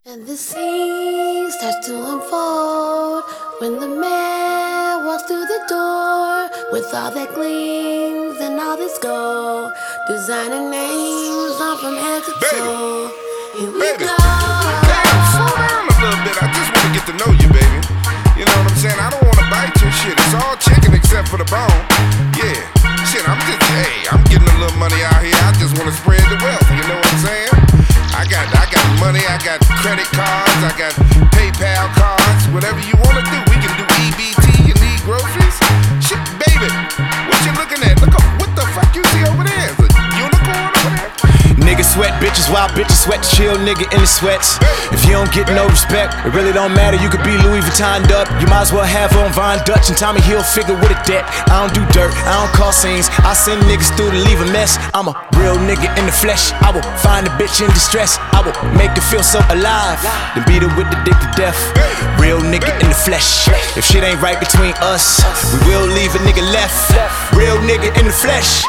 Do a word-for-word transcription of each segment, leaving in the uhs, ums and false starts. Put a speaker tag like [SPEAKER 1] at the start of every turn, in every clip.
[SPEAKER 1] And the scene starts to unfold when the man walks through the door with all that gleams and all this gold, designer names on from head to toe. Here we
[SPEAKER 2] Baby,
[SPEAKER 1] go.
[SPEAKER 2] damn, slow down a little bit. I just want to get to know you, baby. You know what I'm saying? I don't want to bite your shit. It's all chicken except for the bone. Yeah, shit, I'm just, hey, I'm getting a little money out here. I just want to spread the wealth. You know what I'm saying? I got, I got money. I got credit cards. I got PayPal cards. Whatever you want to do, we can do E B T. You need groceries? Shit, baby, what you looking at? Look up, what the fuck you see over there? Is a unicorn over there?
[SPEAKER 3] Niggas sweat bitches while bitches sweat. Chill nigga in the sweats. If you don't get no respect, it really don't matter. You could be Louis Vuitton up. You might as well have on Von Dutch and Tommy Hilfiger with a debt. I don't do dirt, I don't call scenes. I send niggas through to leave a mess. I'm a real nigga in the flesh. I will find a bitch in distress. I will make her feel so alive, then beat her with the dick to death. Real nigga in the flesh. If shit ain't right between us, we will leave a nigga left. Real nigga in the flesh.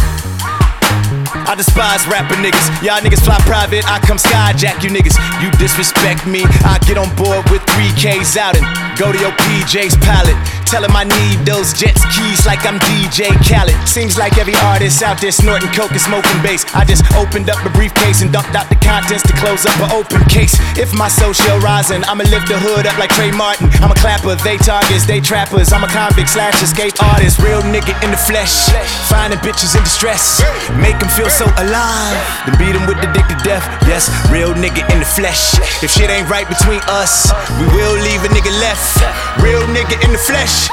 [SPEAKER 3] I despise rapper niggas. Y'all niggas fly private, I come skyjack you niggas. You disrespect me, I get on board with three K's out and go to your P J's palette. Tell him I need those Jets keys like I'm D J Khaled. Seems like every artist out there snorting coke and smoking bass. I just opened up a briefcase and dumped out the contents to close up an open case. If my social rising, I'ma lift the hood up like Trey Martin. I'm a clapper, they targets, they trappers. I'm a convict slash escape artist. Real nigga in the flesh, finding bitches in distress. Make them feel so alive, then beat them with the dick to death. Yes, real nigga in the flesh. If shit ain't right between us, we will leave a nigga left. Real nigga in the flesh.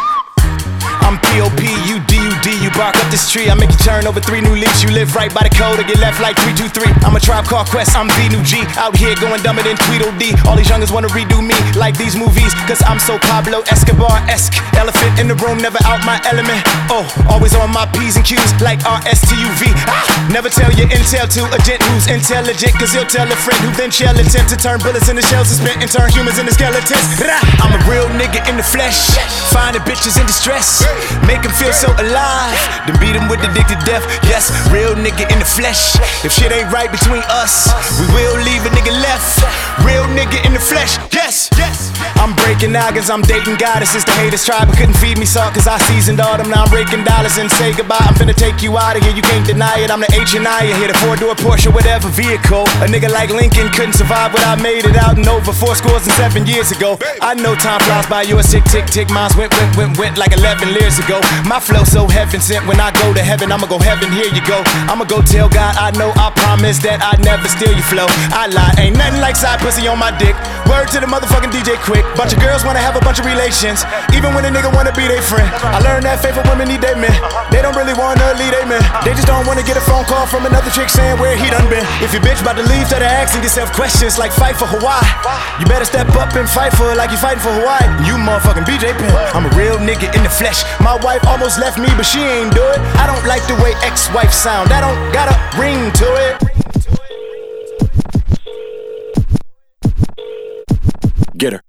[SPEAKER 3] I'm P O P, you D U D, you bark up this tree. I make you turn over three new leaves. You live right by the code or get left like three two three. I'm a Tribe Called Quest, I'm the new G. Out here going dumber than Tweedledee. All these youngers wanna redo me like these movies, cause I'm so Pablo Escobar-esque. Elephant in the room, never out my element. Oh, always on my P's and Q's like R S T U V. Ah, never tell your intel to a gent who's intelligent, cause he'll tell a friend who then shall attempt to turn bullets into shells suspend and turn humans into skeletons. Rah, I'm a real nigga in the flesh, finding bitches in distress. Make him feel so alive, then beat him with the dick to death. Yes, real nigga in the flesh. If shit ain't right between us, we will leave a nigga left. Real nigga in the flesh. Yes, yes. I'm breaking noggins, I'm dating goddesses. The haters tried but couldn't feed me salt, cause I seasoned all them. Now I'm raking dollars and say goodbye. I'm finna take you out of here, you can't deny it. I'm the H and I, here the four-door Porsche, whatever vehicle. A nigga like Lincoln couldn't survive what I made it out and over four scores and seven years ago. I know time flies by, yours tick, tick, tick. Mine's went, went, went, went like eleven years ago. My flow so heaven sent, when I go to heaven, I'ma go heaven, here you go. I'ma go tell God I know, I promise that I'd never steal your flow. I lie, ain't nothing like side pussy on my dick. Word to the motherfucking D J quick. Bunch of girls wanna have a bunch of relations, even when a nigga wanna be their friend. I learned that faithful women need their men. They don't really wanna lead their men. They just don't wanna get a phone call from another chick saying where he done been. If your bitch about to leave, start asking yourself questions like fight for Hawaii. You better step up and fight for her like you fighting for Hawaii. You motherfucking B J Penn. I'm a real nigga in the flesh. My wife almost left me, but she ain't do it. I don't like the way ex-wife sound. That don't got a ring to it. Get her.